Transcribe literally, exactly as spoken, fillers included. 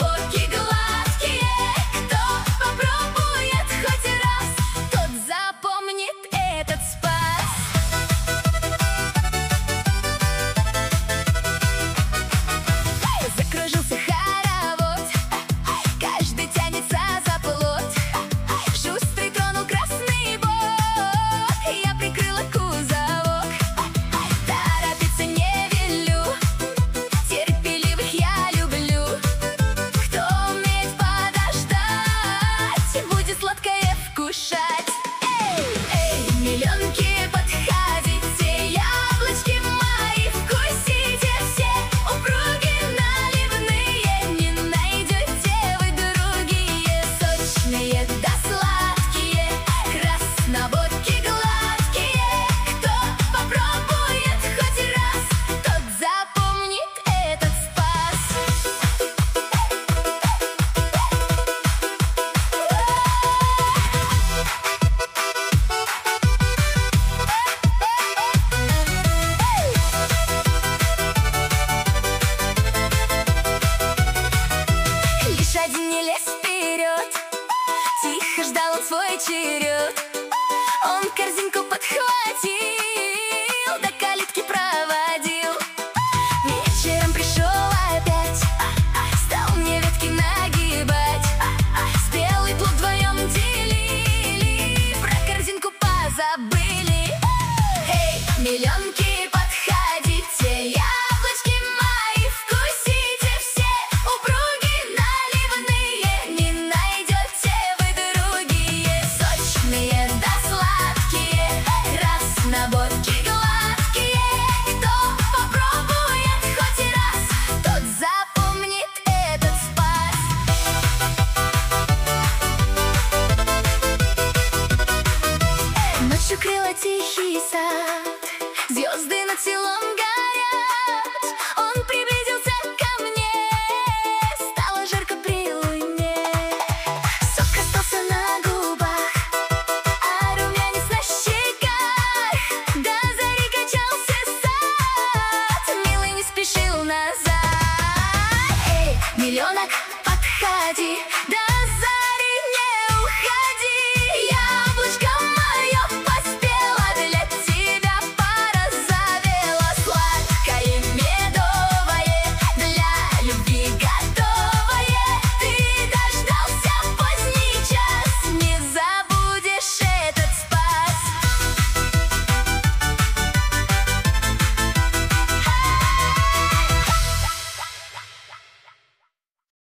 боки гладкие. Кто попробует хоть раз, тот запомнит этот спас. Закружился хоровод, каждый тянется за плот. Шустрый тронул красный бок, я прикрыла кузовок. Торопиться не велю, терпеливых я люблю. Кто умеет подождать, будет сладкое вкушать. Эй, эй, миллионки, подходите, яблочки мои вкусите все. Упруги наливные, не найдете вы другие. Сочные да сладкие, краснобоки гладкие. Кто попробует хоть раз, тот запомнит этот спас. Лишь один не лез вперед, тихо ждал он свой черед. Он корзинку подхватил, до калитки проводил. Вечером пришел опять, стал мне ветки нагибать. Спелый плод вдвоем делили, про корзинку позабыли. Эй, миллионки, подходите, яблочки мои вкусите все. Упруги наливные, не найдете вы другие. Сочные да сладкие, краснобоки гладкие. Кто попробует хоть раз, тот запомнит этот спас. Ночью крыла тихий сад,